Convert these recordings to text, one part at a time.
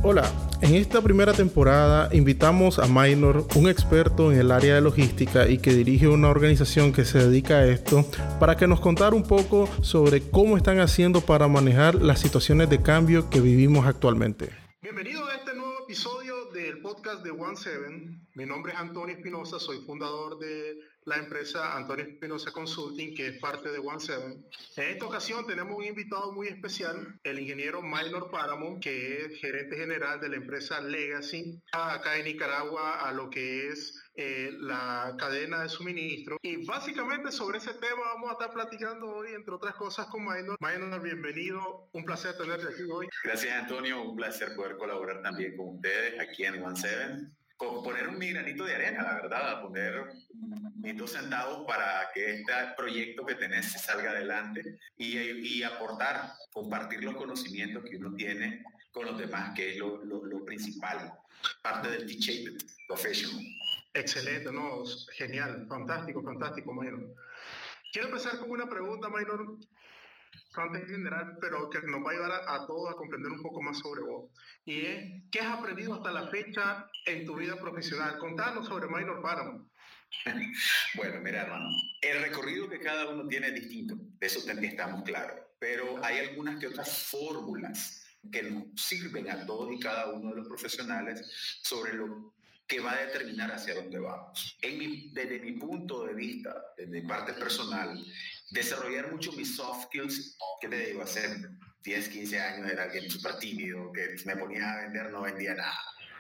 Hola, en esta primera temporada invitamos a Maynor, un experto en el área de logística y que dirige una organización que se dedica a esto, para que nos contara un poco sobre cómo están haciendo para manejar las situaciones de cambio que vivimos actualmente. Bienvenido a este nuevo episodio del podcast de One7. Mi nombre es Antonio Espinosa, soy fundador de la empresa Antonio Espinosa Consulting, que es parte de One7. En esta ocasión tenemos un invitado muy especial, el ingeniero Maynor Páramo, que es gerente general de la empresa Legacy, acá en Nicaragua, a lo que es la cadena de suministro. Y básicamente sobre ese tema vamos a estar platicando hoy, entre otras cosas, con Maynor. Maynor, bienvenido, un placer tenerte aquí hoy. Gracias, Antonio, un placer poder colaborar también con ustedes aquí en One7. Poner mi granito de arena, la verdad, poner mis 2 centavos para que este proyecto que tenés salga adelante y aportar, compartir los conocimientos que uno tiene con los demás, que es lo principal, parte del T-Shaped Professional. Excelente, no, genial, fantástico, Maynor. Quiero empezar con una pregunta, Maynor, bastante general, pero que nos va a ayudar a todos a comprender un poco más sobre vos. Y es, ¿qué has aprendido hasta la fecha en tu vida profesional? Contanos sobre Maynor Páramo. Bueno, mira, hermano, el recorrido que cada uno tiene es distinto, de eso estamos claros, pero hay algunas que otras fórmulas que nos sirven a todos y cada uno de los profesionales sobre lo que va a determinar hacia dónde vamos. Desde mi punto de vista, desde mi parte personal, desarrollar mucho mis soft skills, ¿qué te digo? Hace 10, 15 años era alguien súper tímido, que me ponía a vender, no vendía nada.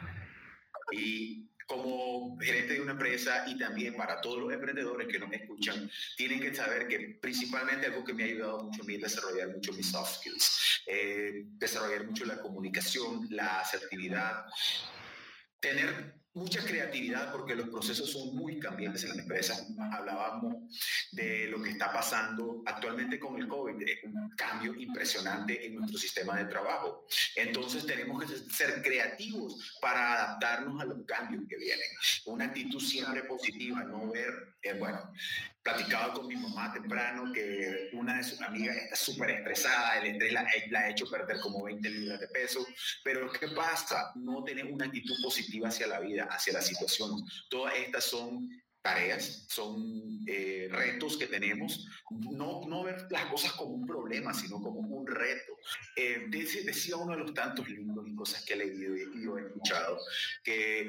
Y como gerente de una empresa y también para todos los emprendedores que nos escuchan, tienen que saber que principalmente algo que me ha ayudado mucho a mí es desarrollar mucho mis soft skills, desarrollar mucho la comunicación, la asertividad, tener mucha creatividad porque los procesos son muy cambiantes en las empresas. Hablábamos de lo que está pasando actualmente con el COVID, un cambio impresionante en nuestro sistema de trabajo. Entonces tenemos que ser creativos para adaptarnos a los cambios que vienen. Una actitud siempre positiva, no ver, bueno, platicaba con mi mamá temprano que una de sus amigas está súper estresada, el estrés la ha hecho perder como 20 libras de peso, pero ¿qué pasa? No tener una actitud positiva hacia la vida, hacia las situaciones. Todas estas son tareas, son retos que tenemos, no ver las cosas como un problema, sino como un reto. Decía uno de los tantos libros y cosas que he leído y he escuchado, que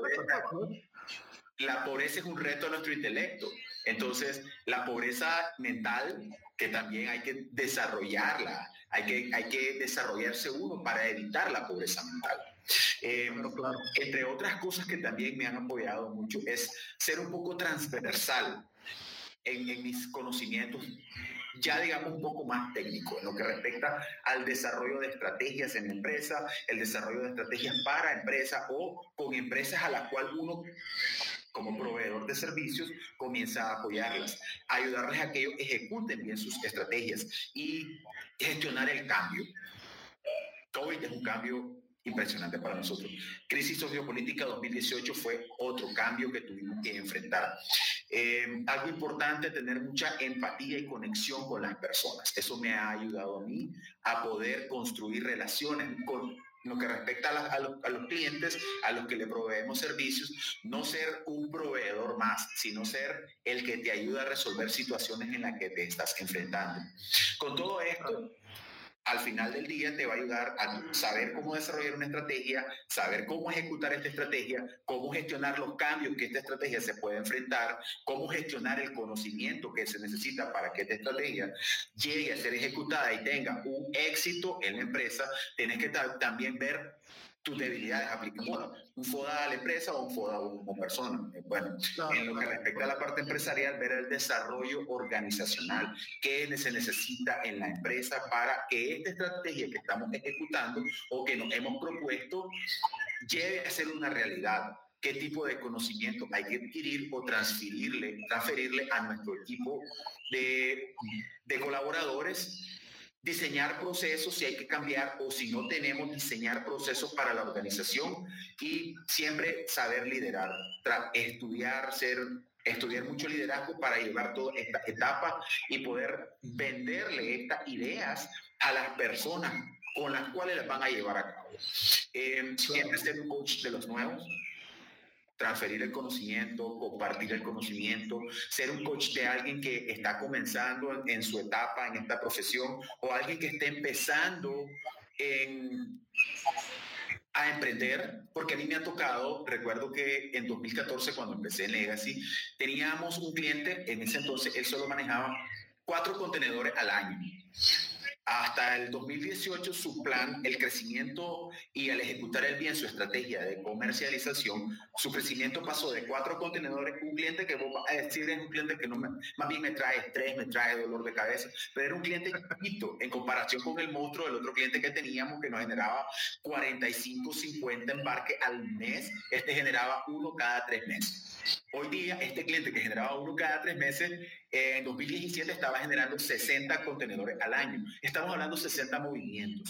la pobreza es un reto a nuestro intelecto. Entonces, la pobreza mental, que también hay que desarrollarla, hay que desarrollarse uno para evitar la pobreza mental. Claro. Entre otras cosas que también me han apoyado mucho es ser un poco transversal en mis conocimientos, ya digamos un poco más técnico, en lo que respecta al desarrollo de estrategias en la empresa, el desarrollo de estrategias para empresas o con empresas a las cuales uno como proveedor de servicios, comienza a apoyarlas, a ayudarles a que ellos ejecuten bien sus estrategias y gestionar el cambio. COVID es un cambio impresionante para nosotros. Crisis sociopolítica 2018 fue otro cambio que tuvimos que enfrentar. Algo importante, tener mucha empatía y conexión con las personas. Eso me ha ayudado a mí a poder construir relaciones con lo que respecta a los clientes, a los que le proveemos servicios, no ser un proveedor más, sino ser el que te ayuda a resolver situaciones en las que te estás enfrentando. Con todo esto, al final del día te va a ayudar a saber cómo desarrollar una estrategia, saber cómo ejecutar esta estrategia, cómo gestionar los cambios que esta estrategia se puede enfrentar, cómo gestionar el conocimiento que se necesita para que esta estrategia llegue a ser ejecutada y tenga un éxito en la empresa. Tienes que también ver tus debilidades aplicadas, un FODA a la empresa o un FODA a una persona. Bueno, en lo que respecta a la parte empresarial, ver el desarrollo organizacional, qué se necesita en la empresa para que esta estrategia que estamos ejecutando o que nos hemos propuesto llegue a ser una realidad. ¿Qué tipo de conocimiento hay que adquirir o transferirle a nuestro equipo de colaboradores? Diseñar procesos si hay que cambiar o si no tenemos, diseñar procesos para la organización y siempre saber liderar, estudiar mucho liderazgo para llevar toda esta etapa y poder venderle estas ideas a las personas con las cuales las van a llevar a cabo. Siempre ser un coach de los nuevos, transferir el conocimiento, compartir el conocimiento, ser un coach de alguien que está comenzando en su etapa en esta profesión o alguien que esté empezando a emprender, porque a mí me ha tocado, recuerdo que en 2014 cuando empecé en Legacy, teníamos un cliente, en ese entonces él solo manejaba 4 contenedores al año. Hasta el 2018 su plan, el crecimiento y al ejecutar el bien su estrategia de comercialización, su crecimiento pasó de 4 contenedores, un cliente que vos vas a decir es un cliente que no más bien me trae estrés, me trae dolor de cabeza, pero era un cliente chiquito en comparación con el monstruo del otro cliente que teníamos que nos generaba 45, 50 embarques al mes, este generaba 1 cada 3 meses. Hoy día, este cliente que generaba 1 cada 3 meses, en 2017 estaba generando 60 contenedores al año. Estamos hablando de 60 movimientos.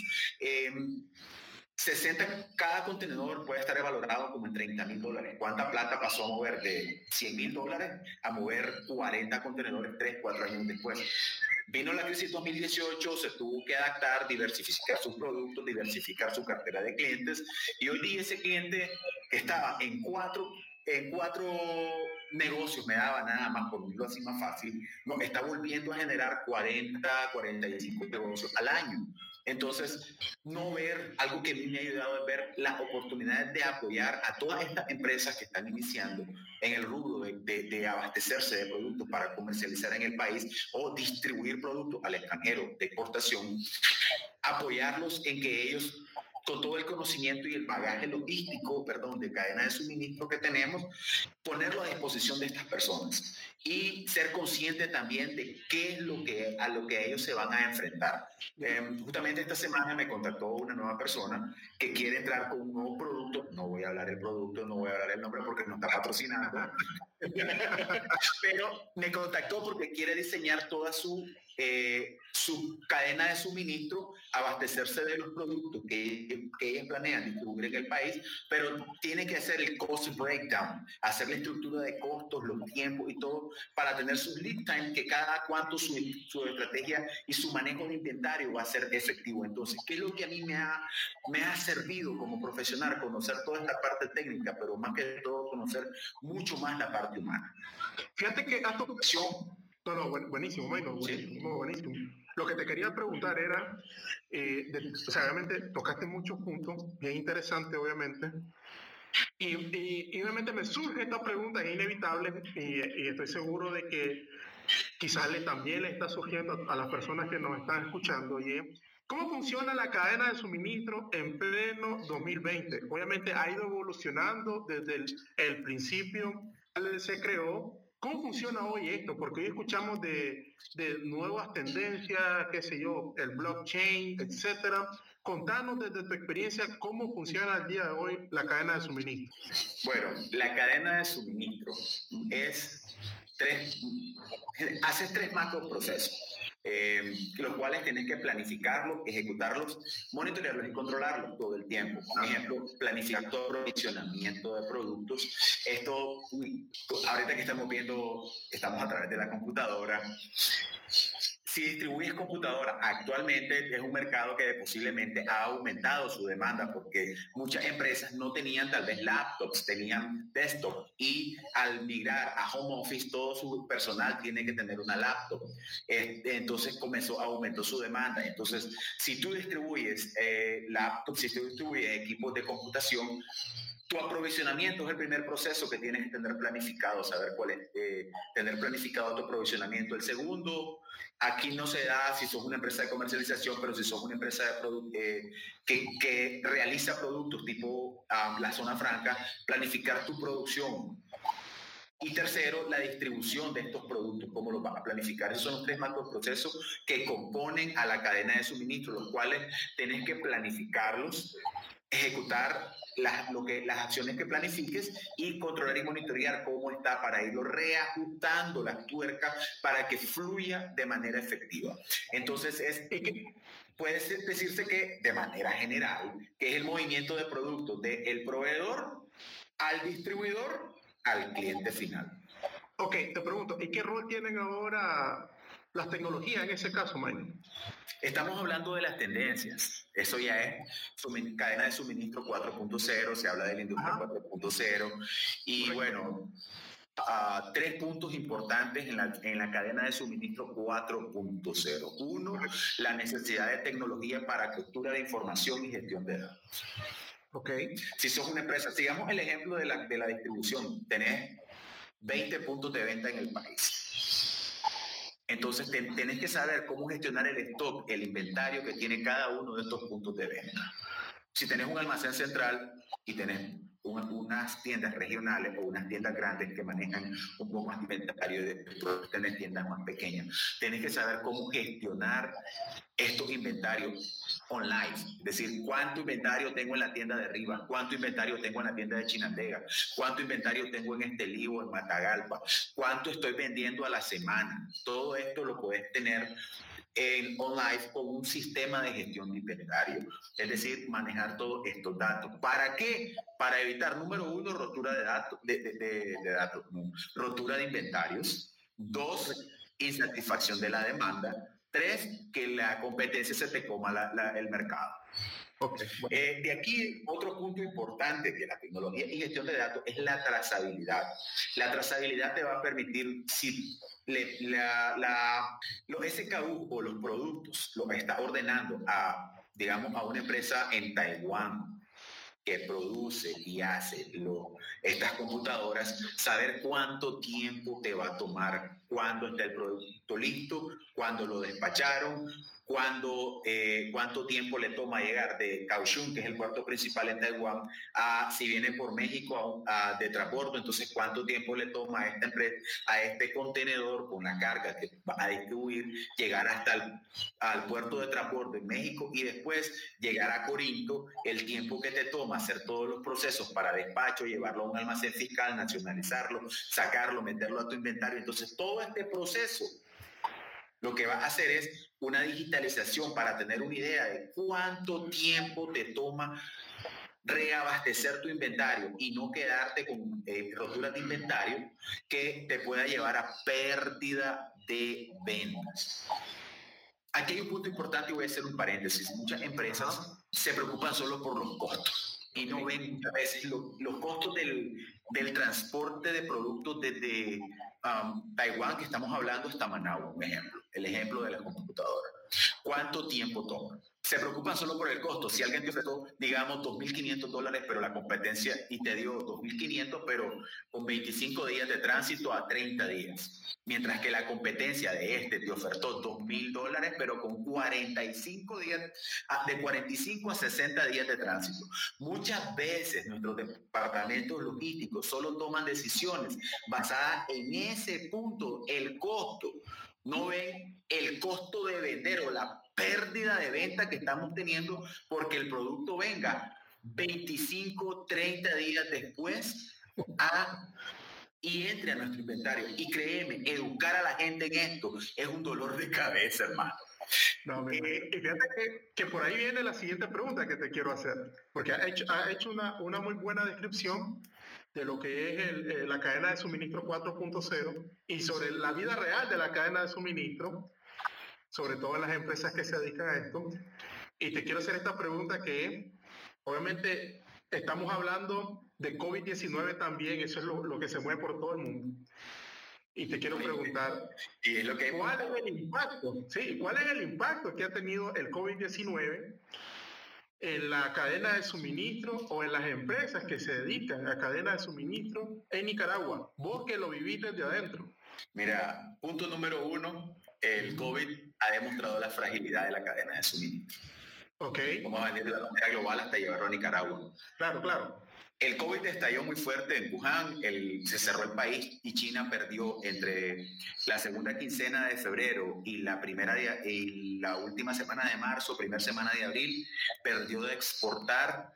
60, cada contenedor puede estar valorado como en $30,000. ¿Cuánta plata pasó a mover de $100,000 a mover 40 contenedores 3, 4 años después? Vino la crisis 2018, se tuvo que adaptar, diversificar sus productos, diversificar su cartera de clientes, y hoy día ese cliente que estaba en cuatro negocios, me daba nada más, por decirlo así más fácil, no, está volviendo a generar 40, 45 negocios al año. Entonces, no ver algo que a mí me ha ayudado es ver las oportunidades de apoyar a todas estas empresas que están iniciando en el rubro de abastecerse de productos para comercializar en el país o distribuir productos al extranjero de exportación, apoyarlos en que ellos, con todo el conocimiento y el bagaje logístico, de cadena de suministro que tenemos, ponerlo a disposición de estas personas y ser consciente también de qué es a lo que ellos se van a enfrentar. Justamente esta semana me contactó una nueva persona que quiere entrar con un nuevo producto. No voy a hablar del producto, no voy a hablar el nombre porque no está patrocinando. Pero me contactó porque quiere diseñar toda su cadena de suministro, abastecerse de los productos que ellos planean distribuir en el país, pero tiene que hacer el cost breakdown, hacer la estructura de costos, los tiempos y todo, para tener sus lead time, que cada cuánto su estrategia y su manejo de inventario va a ser efectivo. Entonces, ¿qué es lo que a mí me ha servido como profesional? Conocer toda esta parte técnica, pero más que todo conocer mucho más la parte humana. Fíjate que a tu opción, buenísimo, Maynor, buenísimo. Lo que te quería preguntar era, obviamente tocaste muchos puntos, bien interesante, obviamente, y obviamente me surge esta pregunta, es inevitable, y estoy seguro de que quizás también le está surgiendo a las personas que nos están escuchando, y es, ¿cómo funciona la cadena de suministro en pleno 2020? Obviamente ha ido evolucionando desde el principio, se creó. ¿Cómo funciona hoy esto? Porque hoy escuchamos de nuevas tendencias, qué sé yo, el blockchain, etcétera. Contanos desde tu experiencia cómo funciona el día de hoy la cadena de suministro. Bueno, la cadena de suministro hace 3 macro procesos, los cuales tienes que planificarlos, ejecutarlos, monitorearlos y controlarlos todo el tiempo. Por ejemplo, planificar todo el aprovisionamiento de productos. Esto, ahorita que estamos a través de la computadora. Si distribuyes computadoras, actualmente es un mercado que posiblemente ha aumentado su demanda porque muchas empresas no tenían tal vez laptops, tenían desktop, y al migrar a home office todo su personal tiene que tener una laptop. Entonces aumentó su demanda. Entonces, si tú distribuyes laptops, si tú distribuyes equipos de computación, tu aprovisionamiento es el primer proceso que tienes que tener planificado, saber cuál es, tener planificado tu aprovisionamiento. El segundo, aquí no se da si sos una empresa de comercialización, pero si sos una empresa que realiza productos tipo la zona franca, planificar tu producción. Y tercero, la distribución de estos productos, cómo los vas a planificar. Esos son los 3 macroprocesos que componen a la cadena de suministro, los cuales tenés que planificarlos, ejecutar las acciones que planifiques y controlar y monitorear cómo está para irlo reajustando las tuercas para que fluya de manera efectiva. Entonces, puede decirse que de manera general, que es el movimiento de productos del proveedor al distribuidor al cliente final. Ok, te pregunto, ¿y qué rol tienen ahora las tecnologías en ese caso, Mike? Estamos hablando de las tendencias. Eso ya es cadena de suministro 4.0, se habla de la industria 4.0. Y bueno, 3 puntos importantes en la cadena de suministro 4.0. Uno, la necesidad de tecnología para captura de información y gestión de datos. Okay. Si sos una empresa, sigamos el ejemplo de la distribución, tenés 20 puntos de venta en el país. Entonces tenés que saber cómo gestionar el stock, el inventario que tiene cada uno de estos puntos de venta. Si tenés un almacén central y tenés unas tiendas regionales o unas tiendas grandes que manejan un poco más de inventario, y después tenés tiendas más pequeñas, tenés que saber cómo gestionar estos inventarios online. Es decir, cuánto inventario tengo en la tienda de arriba, cuánto inventario tengo en la tienda de Chinandega, cuánto inventario tengo en Estelí o en Matagalpa, cuánto estoy vendiendo a la semana. Todo esto lo puedes tener en online con un sistema de gestión de inventario, es decir, manejar todos estos datos. ¿Para qué? Para evitar, número uno, rotura de datos, rotura de inventarios. 2, insatisfacción de la demanda. 3, que la competencia se te coma el mercado. Okay. De aquí, otro punto importante de la tecnología y gestión de datos es la trazabilidad. La trazabilidad te va a permitir, si los SKU o los productos los está ordenando digamos, a una empresa en Taiwán que produce y hace estas computadoras, saber cuánto tiempo te va a tomar, cuándo está el producto listo, cuándo lo despacharon, cuánto tiempo le toma llegar de Kaohsiung, que es el puerto principal en Taiwán, si viene por México de transbordo, entonces cuánto tiempo le toma a esta empresa, a este contenedor con la carga que va a distribuir, llegar hasta al puerto de transbordo en México y después llegar a Corinto, el tiempo que te toma hacer todos los procesos para despacho, llevarlo a un almacén fiscal, nacionalizarlo, sacarlo, meterlo a tu inventario. Entonces todo este proceso lo que vas a hacer es una digitalización para tener una idea de cuánto tiempo te toma reabastecer tu inventario y no quedarte con roturas de inventario que te pueda llevar a pérdida de ventas. Aquí hay un punto importante y voy a hacer un paréntesis. Muchas empresas se preocupan solo por los costos y no ven muchas veces los costos del transporte de productos desde Taiwán, que estamos hablando, hasta Managua, un ejemplo. El ejemplo de la computadora. ¿Cuánto tiempo toma? Se preocupan solo por el costo. Si alguien te ofreció, digamos, $2,500, pero la competencia y te dio 2,500, pero con 25 días de tránsito a 30 días. Mientras que la competencia de te ofertó $2,000, pero con 45 días, de 45 a 60 días de tránsito. Muchas veces nuestros departamentos logísticos solo toman decisiones basadas en ese punto, el costo. No ven el costo de vender o la pérdida de venta que estamos teniendo porque el producto venga 25, 30 días después y entre a nuestro inventario. Y créeme, educar a la gente en esto es un dolor de cabeza, hermano. No, y fíjate que por ahí viene la siguiente pregunta que te quiero hacer, porque ha hecho una muy buena descripción de lo que es la cadena de suministro 4.0 y sobre la vida real de la cadena de suministro, sobre todo en las empresas que se dedican a esto. Y te quiero hacer esta pregunta que obviamente estamos hablando de COVID-19 también, eso es lo que se mueve por todo el mundo. Y te quiero preguntar, ¿y es lo que ¿cuál es el impacto? Sí, ¿cuál es el impacto que ha tenido el COVID-19 en la cadena de suministro o en las empresas que se dedican a cadena de suministro en Nicaragua? Vos que lo vivís desde adentro. Mira, punto número 1, el COVID ha demostrado la fragilidad de la cadena de suministro. Okay. Vamos a venir de la manera global hasta llevarlo a Nicaragua. Claro, claro. El COVID estalló muy fuerte en Wuhan, se cerró el país y China perdió entre la segunda quincena de febrero y la última semana de marzo, primera semana de abril, perdió de exportar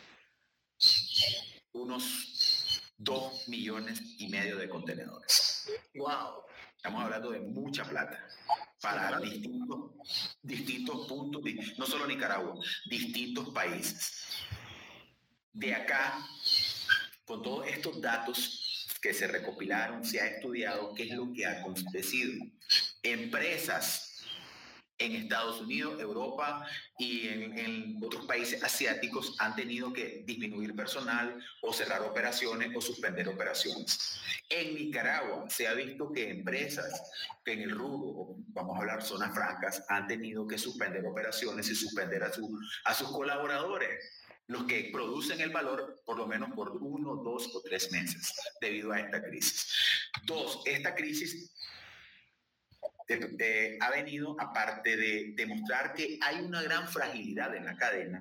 unos 2,5 millones de contenedores. Wow. Estamos hablando de mucha plata para distintos puntos, no solo Nicaragua, distintos países. De acá, con todos estos datos que se recopilaron, se ha estudiado qué es lo que ha acontecido. Empresas en Estados Unidos, Europa y en otros países asiáticos han tenido que disminuir personal o cerrar operaciones o suspender operaciones. En Nicaragua se ha visto que empresas que en el rubro, vamos a hablar zonas francas, han tenido que suspender operaciones y suspender a sus colaboradores, los que producen el valor por lo menos por 1, 2 o 3 meses debido a esta crisis. Dos, esta crisis ha venido, aparte de demostrar que hay una gran fragilidad en la cadena,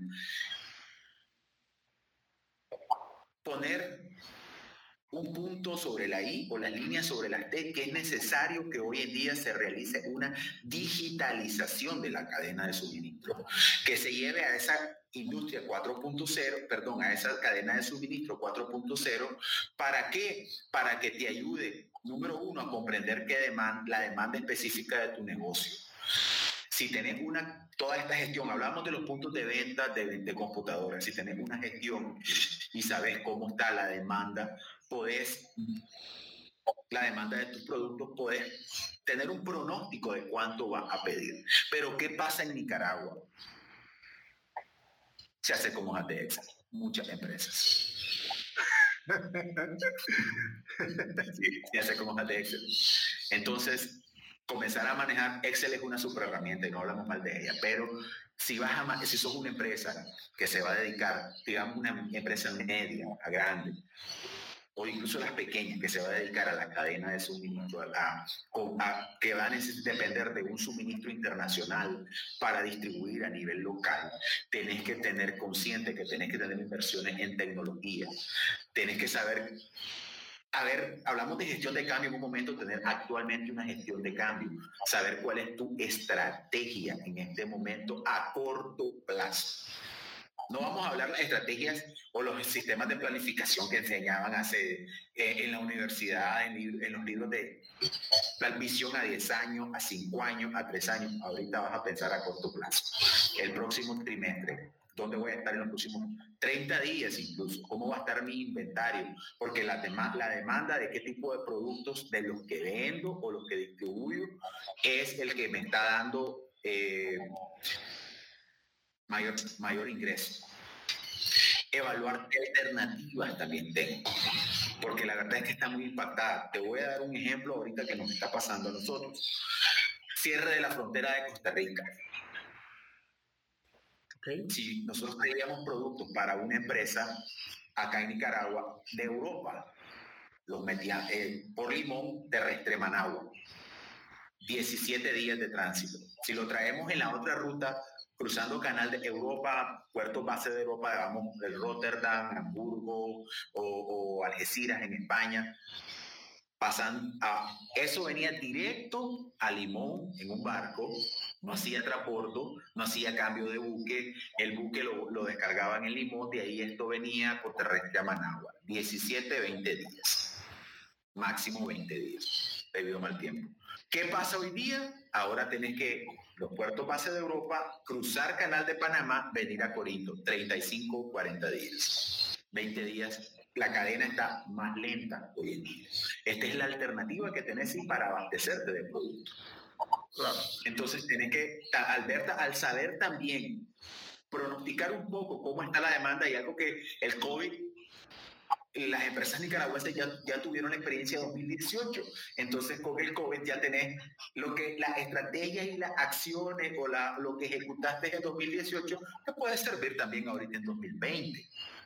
poner un punto sobre la I o las líneas sobre las T, que es necesario que hoy en día se realice una digitalización de la cadena de suministro, que se lleve a esa industria 4.0, perdón, a esa cadena de suministro 4.0, ¿para qué? Para que te ayude, número uno, a comprender la demanda específica de tu negocio. Si tenés toda esta gestión, hablamos de los puntos de venta de computadoras, si tenés una gestión y sabes cómo está la demanda, la demanda de tus productos, podés tener un pronóstico de cuánto vas a pedir. Pero ¿qué pasa en Nicaragua? Se hace con hojas de Excel, muchas empresas. Sí, se hace con hojas de Excel. Entonces, comenzar a manejar Excel es una super herramienta y no hablamos mal de ella, pero si sos una empresa que se va a dedicar, digamos una empresa media a grande, o incluso las pequeñas que se va a dedicar a la cadena de suministro, que van a depender de un suministro internacional para distribuir a nivel local, tenés que tener consciente que tenés que tener inversiones en tecnología, tenés que saber. A ver, hablamos de gestión de cambio en un momento, tener actualmente una gestión de cambio, saber cuál es tu estrategia en este momento a corto plazo. No vamos a hablar de las estrategias o los sistemas de planificación que enseñaban en la universidad, en los libros de visión a 10 años, a 5 años, a 3 años. Ahorita vas a pensar a corto plazo. El próximo trimestre, ¿dónde voy a estar en los próximos 30 días incluso? ¿Cómo va a estar mi inventario? Porque la demanda de qué tipo de productos, de los que vendo o los que distribuyo, es el que me está dando mayor ingreso. Evaluar qué alternativas también tengo, porque la verdad es que está muy impactada. Te voy a dar un ejemplo ahorita que nos está pasando a nosotros. Cierre de la frontera de Costa Rica. Okay. Si nosotros traíamos productos para una empresa acá en Nicaragua de Europa, los metían por Limón terrestre Managua, 17 días de tránsito. Si lo traemos en la otra ruta, cruzando canal de Europa, puertos base de Europa, digamos, el Rotterdam, Hamburgo o Algeciras en España, eso venía directo a Limón en un barco, no hacía transbordo, no hacía cambio de buque, el buque lo descargaban en Limón, de ahí esto venía por terrestre a Managua, 17, 20 días, máximo 20 días, debido a mal tiempo. ¿Qué pasa hoy día? Ahora tenés que, los puertos base de Europa, cruzar Canal de Panamá, venir a Corinto, 35, 40 días, 20 días. La cadena está más lenta hoy en día. Esta es la alternativa que tenés para abastecerte de productos. Claro. Entonces tenés que, Alberta, al saber también pronosticar un poco cómo está la demanda, y algo que el COVID, las empresas nicaragüenses ya tuvieron la experiencia de 2018. Entonces con el COVID ya tenés las estrategias y las acciones o lo que ejecutaste en 2018 te puede servir también ahorita en 2020.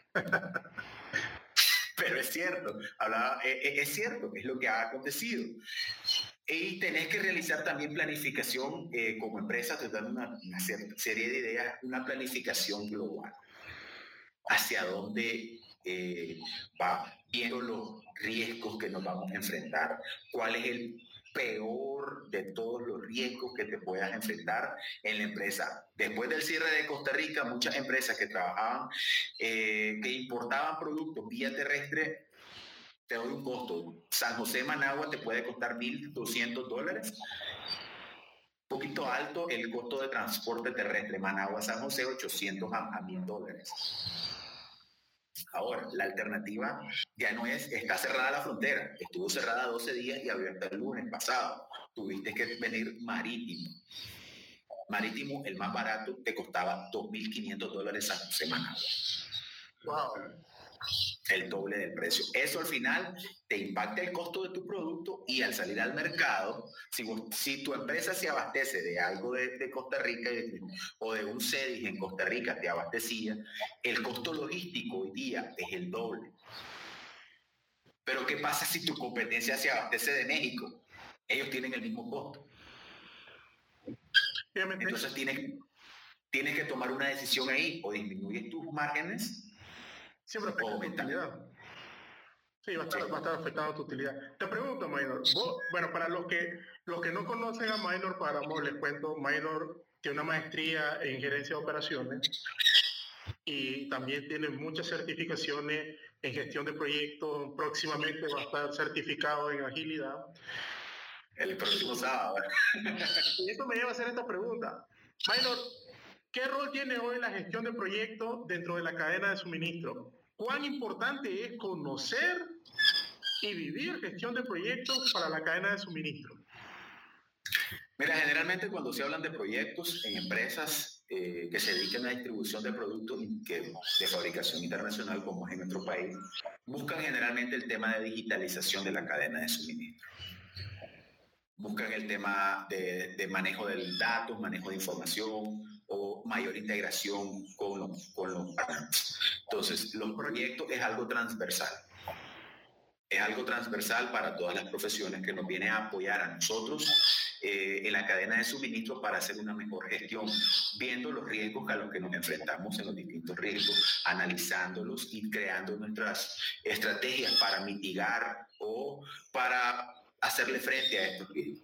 Pero es cierto, es lo que ha acontecido. Y tenés que realizar también planificación como empresa, te dan una serie de ideas, una planificación global. Hacia dónde va, viendo los riesgos que nos vamos a enfrentar, cuál es el peor de todos los riesgos que te puedas enfrentar en la empresa. Después del cierre de Costa Rica, muchas empresas que trabajaban, que importaban productos vía terrestre, te doy un costo. San José Managua te puede costar $1,200. Un poquito alto el costo de transporte terrestre. Managua San José, $800 a $1,000. Ahora, la alternativa ya no está cerrada la frontera. Estuvo cerrada 12 días y abierta el lunes pasado. tuviste que venir marítimo. Marítimo, el más barato, te costaba $2.500 a semana. Wow. El doble del precio. Eso al final te impacta el costo de tu producto y al salir al mercado, si tu empresa se abastece de algo de Costa Rica o de un CEDIS en Costa Rica te abastecía, el costo logístico hoy día es el doble. Pero ¿qué pasa si tu competencia se abastece de México? Ellos tienen el mismo costo. Entonces tienes que tomar una decisión ahí, o disminuyes tus márgenes, siempre afecta tu utilidad. Sí, va a estar afectando tu utilidad. Te pregunto, Maynor, bueno, para los que no conocen a Maynor Páramo, les cuento, Maynor tiene una maestría en gerencia de operaciones y también tiene muchas certificaciones en gestión de proyectos. Próximamente va a estar certificado en agilidad. El próximo sábado. Y esto me lleva a hacer esta pregunta. Maynor, ¿qué rol tiene hoy la gestión de proyectos dentro de la cadena de suministro? ¿Cuán importante es conocer y vivir gestión de proyectos para la cadena de suministro? Mira, generalmente cuando se hablan de proyectos en empresas que se dedican a distribución de productos de fabricación internacional, como es en nuestro país, buscan generalmente el tema de digitalización de la cadena de suministro. Buscan el tema de manejo de datos, manejo de información o mayor integración con los partners. Entonces, los proyectos es algo transversal. Es algo transversal para todas las profesiones que nos viene a apoyar a nosotros en la cadena de suministro para hacer una mejor gestión, viendo los riesgos a los que nos enfrentamos en los distintos riesgos, analizándolos y creando nuestras estrategias para mitigar o para hacerle frente a estos riesgos.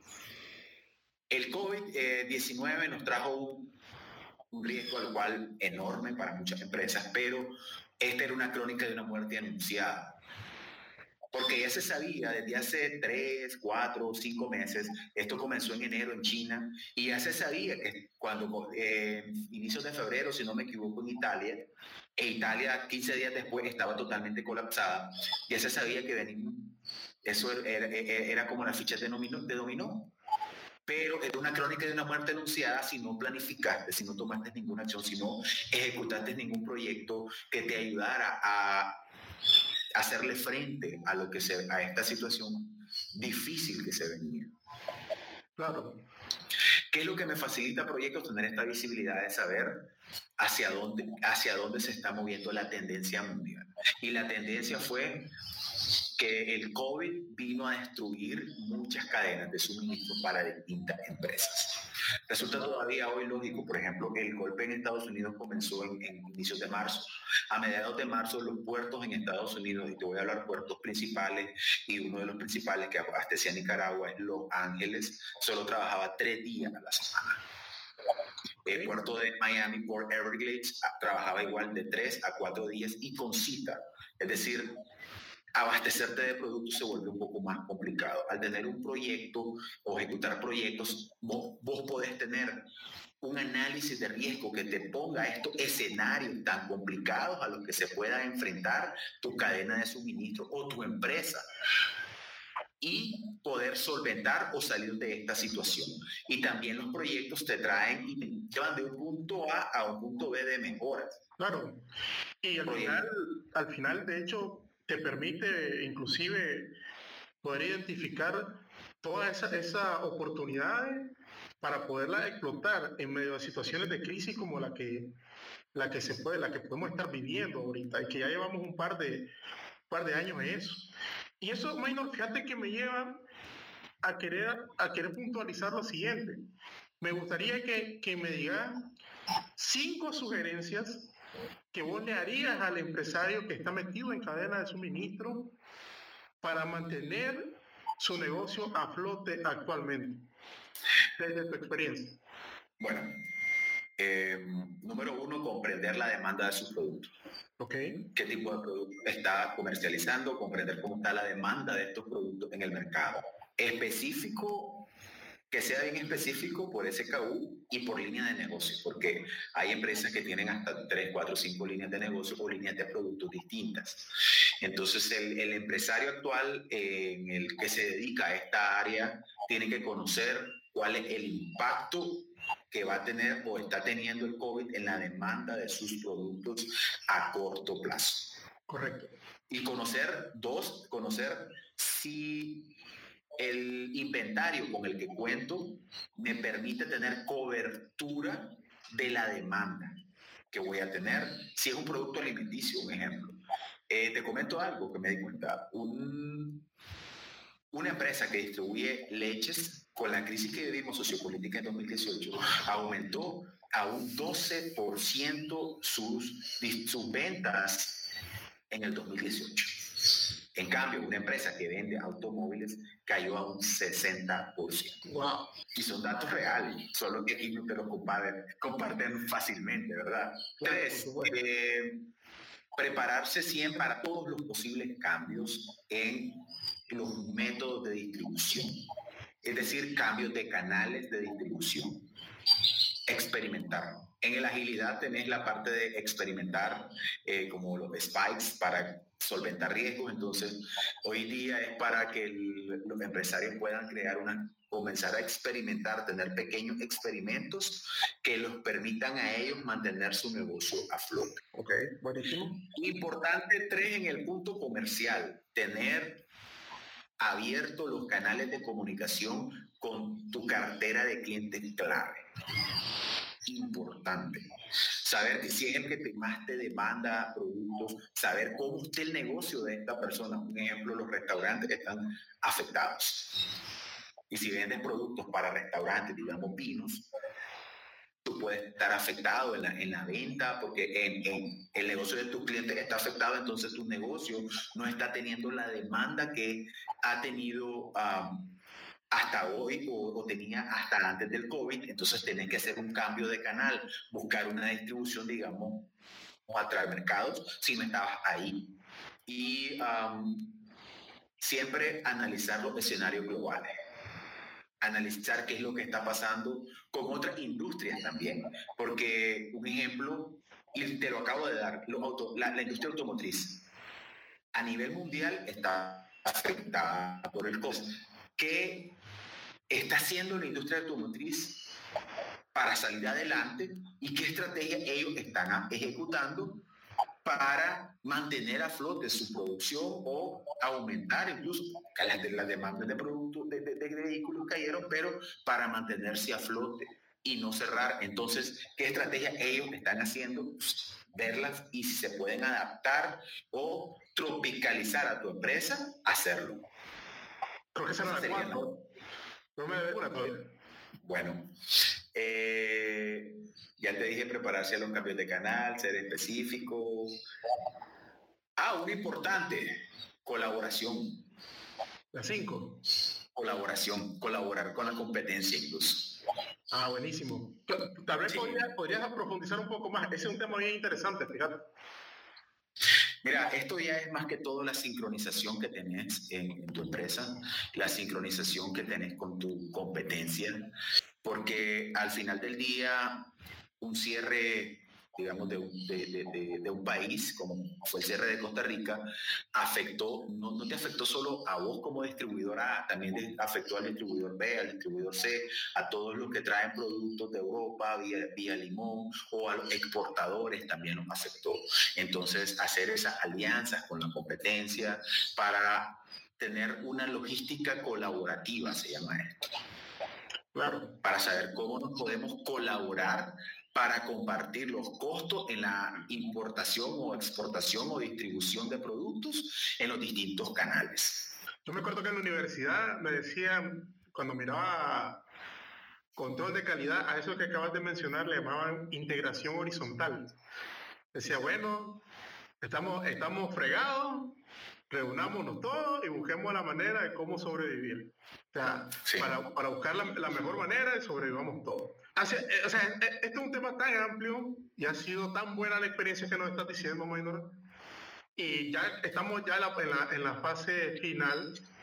El COVID-19 nos trajo un riesgo al cual enorme para muchas empresas, pero esta era una crónica de una muerte anunciada. Porque ya se sabía desde hace 3, 4, 5 meses, esto comenzó en enero en China, y ya se sabía que cuando inicios de febrero, si no me equivoco, en Italia, e Italia 15 días después estaba totalmente colapsada, ya se sabía que eso era como la ficha de dominó. Pero era una crónica de una muerte anunciada si no planificaste, si no tomaste ninguna acción, si no ejecutaste ningún proyecto que te ayudara a hacerle frente a esta situación difícil que se venía. Claro. ¿Qué es lo que me facilita proyectos? Tener esta visibilidad de saber hacia dónde se está moviendo la tendencia mundial. Y la tendencia fue que el COVID vino a destruir muchas cadenas de suministro para distintas empresas. Resulta todavía hoy lógico, por ejemplo, el golpe en Estados Unidos comenzó en inicios de marzo. A mediados de marzo, los puertos en Estados Unidos, y te voy a hablar puertos principales, y uno de los principales que abastecía a Nicaragua es Los Ángeles, solo trabajaba 3 días a la semana. El puerto de Miami, Port Everglades, trabajaba igual de 3 a 4 días y con cita. Es decir, abastecerte de productos se vuelve un poco más complicado. Al tener un proyecto o ejecutar proyectos, vos podés tener un análisis de riesgo que te ponga estos escenarios tan complicados a los que se pueda enfrentar tu cadena de suministro o tu empresa y poder solventar o salir de esta situación. Y también los proyectos te traen y te llevan de un punto A a un punto B de mejoras. Claro. Y al final, de hecho, te permite inclusive poder identificar todas esas oportunidades para poderlas explotar en medio de situaciones de crisis como la que podemos estar viviendo ahorita y que ya llevamos un par de años en eso. Y eso, Maynor, fíjate que me lleva a querer puntualizar lo siguiente. Me gustaría que me digas 5 sugerencias que vos le harías al empresario que está metido en cadena de suministro para mantener su negocio a flote actualmente, desde tu experiencia. Bueno, número 1, comprender la demanda de su producto. Okay. ¿Qué tipo de producto está comercializando? Comprender cómo está la demanda de estos productos en el mercado. Específico que sea bien específico por SKU y por línea de negocio, porque hay empresas que tienen hasta 3, 4, 5 líneas de negocio o líneas de productos distintas. Entonces, el empresario actual en el que se dedica a esta área tiene que conocer cuál es el impacto que va a tener o está teniendo el COVID en la demanda de sus productos a corto plazo. Correcto. Y conocer si el inventario con el que cuento me permite tener cobertura de la demanda que voy a tener. Si es un producto alimenticio, un ejemplo. Te comento algo que me di cuenta. Una empresa que distribuye leches, con la crisis que vivimos sociopolítica en 2018, aumentó a un 12% sus ventas en el 2018. En cambio, una empresa que vende automóviles cayó a un 60%. Wow. Y son datos reales, solo que aquí no te los comparten fácilmente, ¿verdad? Claro, 3, prepararse siempre para todos los posibles cambios en los métodos de distribución. Es decir, cambios de canales de distribución. Experimentar. En la agilidad tenés la parte de experimentar, como los spikes para solventar riesgos. Entonces, hoy día es para que los empresarios puedan comenzar a experimentar, tener pequeños experimentos que los permitan a ellos mantener su negocio a flote. Ok, buenísimo. Importante 3 en el punto comercial, tener abiertos los canales de comunicación con tu cartera de clientes clave. Importante. Saber que si es el que más te demanda productos, saber cómo está el negocio de esta persona. Un ejemplo, los restaurantes están afectados. Y si vendes productos para restaurantes, digamos vinos, tú puedes estar afectado en la venta porque en el negocio de tus clientes está afectado, entonces tu negocio no está teniendo la demanda que ha tenido hasta hoy o tenía hasta antes del COVID. Entonces tenés que hacer un cambio de canal, buscar una distribución, digamos, o atraer mercados si no estabas ahí. Y siempre analizar los escenarios globales. Analizar qué es lo que está pasando con otras industrias también. Porque un ejemplo, y te lo acabo de dar, la industria automotriz a nivel mundial está afectada por el COVID. ¿Qué está haciendo la industria automotriz para salir adelante y qué estrategia ellos están ejecutando para mantener a flote su producción o aumentar incluso las demandas de productos de vehículos cayeron, pero para mantenerse a flote y no cerrar? Entonces, ¿qué estrategias ellos están haciendo? Verlas y si se pueden adaptar o tropicalizar a tu empresa, hacerlo. Creo que será la 4. No me debe una todavía. Bueno, ya te dije prepararse a los cambios de canal, ser específico. Una importante, colaboración. La 5. Colaboración, colaborar con la competencia incluso. Buenísimo. Tal vez sí. podrías profundizar un poco más. Ese es un tema bien interesante, fíjate. Mira, esto ya es más que todo la sincronización que tenés en tu empresa, la sincronización que tenés con tu competencia, porque al final del día un cierre, digamos, de un país, como fue el cierre de Costa Rica, afectó, no te afectó solo a vos como distribuidor A, también afectó al distribuidor B, al distribuidor C, a todos los que traen productos de Europa vía Limón, o a los exportadores también nos afectó. Entonces, hacer esas alianzas con la competencia para tener una logística colaborativa, se llama esto. Claro. Para saber cómo nos podemos colaborar para compartir los costos en la importación o exportación o distribución de productos en los distintos canales. Yo me acuerdo que en la universidad me decían, cuando miraba control de calidad, a eso que acabas de mencionar le llamaban integración horizontal. Decía, bueno, estamos fregados, reunámonos todos y busquemos la manera de cómo sobrevivir. O sea, sí, para buscar la mejor manera de sobrevivamos todos. Este es un tema tan amplio y ha sido tan buena la experiencia que nos estás diciendo, Maynor. Y ya estamos ya en la fase final.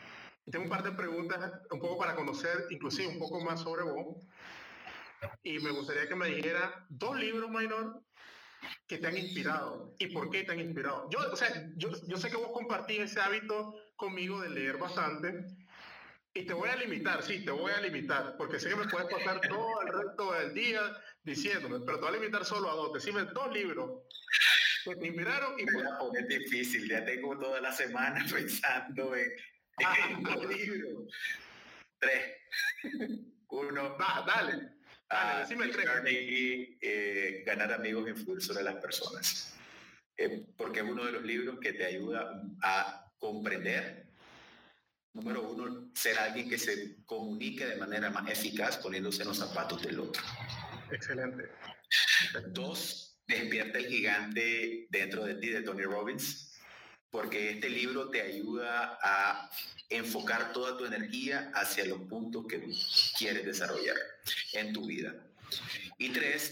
tengo un par de preguntas un poco para conocer, inclusive un poco más sobre vos. Y me gustaría que me dijera 2 libros, Maynor, que te han inspirado y por qué te han inspirado. Yo sé que vos compartís ese hábito conmigo de leer bastante y te voy a limitar, sí, te voy a limitar, porque sé que me puedes pasar todo el resto del día diciéndome, pero te voy a limitar solo a 2. Decime 2 libros que te inspiraron y me la pones difícil, ya tengo toda la semana pensando en 2 libros. 3. 1. Dale, decime 3. Carnegie, Ganar amigos e influir sobre las personas. Porque es uno de los libros que te ayuda a comprender, número 1, ser alguien que se comunique de manera más eficaz poniéndose en los zapatos del otro. Excelente. 2, Despierta el gigante dentro de ti, de Tony Robbins, porque este libro te ayuda a enfocar toda tu energía hacia los puntos que quieres desarrollar en tu vida. Y 3,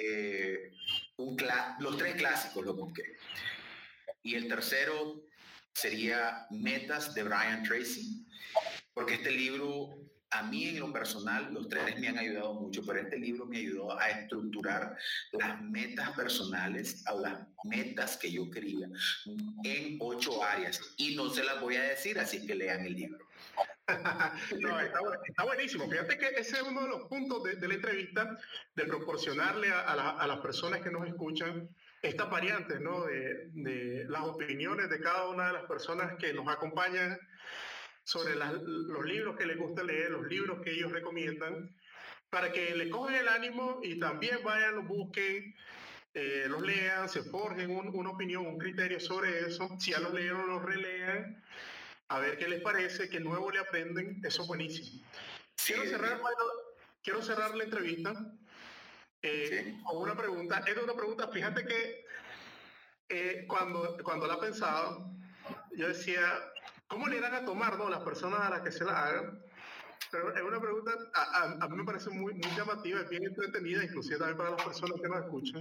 los 3 clásicos los busqué. Y el tercero sería Metas, de Brian Tracy, porque este libro, a mí en lo personal, los 3 me han ayudado mucho, pero este libro me ayudó a estructurar las metas personales, a las metas que yo quería, en 8 áreas. Y no se las voy a decir, así que lean el libro. No, está buenísimo. Fíjate que ese es uno de los puntos de la entrevista, de proporcionarle a las personas que nos escuchan estas variantes, ¿no? De las opiniones de cada una de las personas que nos acompañan sobre los libros que les gusta leer, los libros que ellos recomiendan, para que le cojan el ánimo y también vayan, los busquen, los lean, se forjen una opinión, un criterio sobre eso. Si ya los leyeron, los relean, a ver qué les parece, qué nuevo le aprenden. Eso es buenísimo. Sí, quiero cerrar la entrevista con una pregunta. Es una pregunta, fíjate que cuando la pensaba, yo decía, ¿cómo le irán a tomar, no, las personas a las que se la hagan? Pero es una pregunta, a mí me parece muy, muy llamativa, es bien entretenida, inclusive también para las personas que nos escuchan.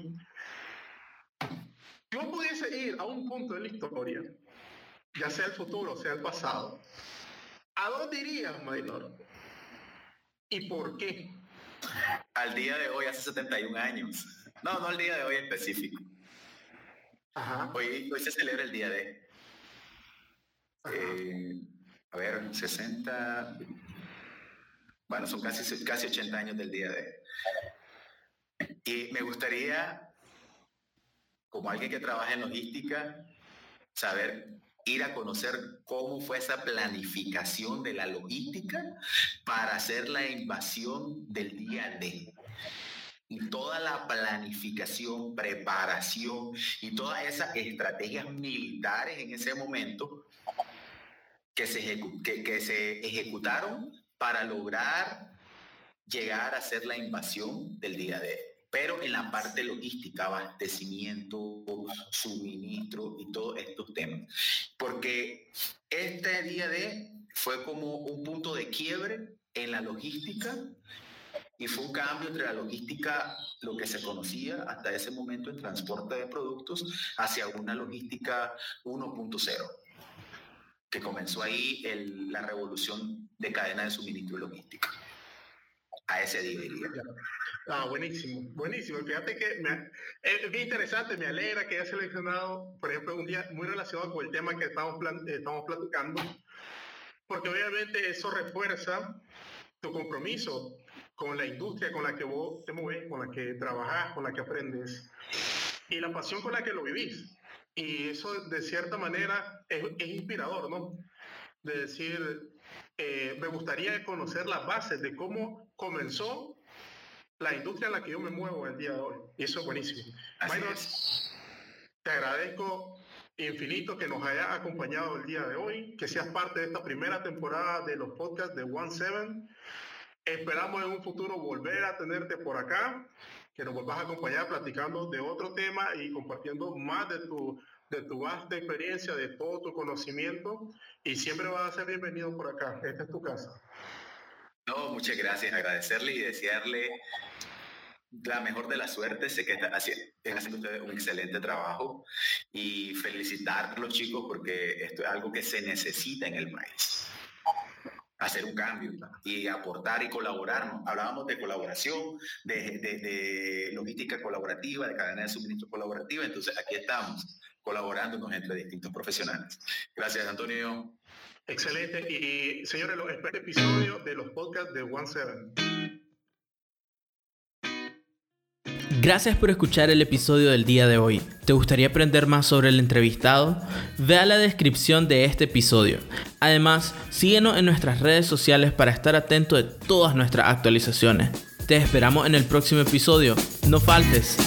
Si vos pudiese ir a un punto de la historia, ya sea el futuro, sea el pasado, ¿a dónde irías, Maynor? ¿Y por qué? Al día de hoy, hace 71 años. No al día de hoy específico. Ajá. Hoy se celebra el día de... a ver, 60... Bueno, son casi 80 años del día de... Y me gustaría, como alguien que trabaja en logística, ir a conocer cómo fue esa planificación de la logística para hacer la invasión del día D. Y toda la planificación, preparación y todas esas estrategias militares en ese momento que se ejecutaron para lograr llegar a hacer la invasión del día D. Pero en la parte logística, abastecimiento, suministro y todos estos temas. Porque este día D fue como un punto de quiebre en la logística y fue un cambio entre la logística, lo que se conocía hasta ese momento en transporte de productos, hacia una logística 1.0, que comenzó ahí la revolución de cadena de suministro y logística. A ese día diría. Buenísimo. Fíjate que es bien interesante, me alegra que hayas seleccionado, por ejemplo, un día muy relacionado con el tema que estamos platicando, porque obviamente eso refuerza tu compromiso con la industria con la que vos te mueves, con la que trabajás, con la que aprendes, y la pasión con la que lo vivís. Y eso, de cierta manera, es inspirador, ¿no? De decir, me gustaría conocer las bases de cómo comenzó la industria en la que yo me muevo el día de hoy. Y eso es buenísimo. Maynor, te agradezco infinito que nos hayas acompañado el día de hoy, que seas parte de esta primera temporada de los podcasts de 17. Esperamos en un futuro volver a tenerte por acá, que nos vuelvas a acompañar platicando de otro tema y compartiendo más de tu vasta experiencia, de todo tu conocimiento, y siempre vas a ser bienvenido por acá. Esta es tu casa. No, muchas gracias, agradecerle y desearle la mejor de la suerte. Sé que están haciendo ustedes un excelente trabajo y felicitar a los chicos porque esto es algo que se necesita en el país. hacer un cambio y aportar y colaborar. Hablábamos de colaboración, de logística colaborativa, de cadena de suministro colaborativa. Entonces, aquí estamos colaborándonos entre distintos profesionales. Gracias, Antonio. Excelente. Y señores, este episodio de los podcasts de One7. Gracias por escuchar el episodio del día de hoy. ¿Te gustaría aprender más sobre el entrevistado? Ve a la descripción de este episodio. Además, síguenos en nuestras redes sociales para estar atento de todas nuestras actualizaciones. Te esperamos en el próximo episodio. No faltes.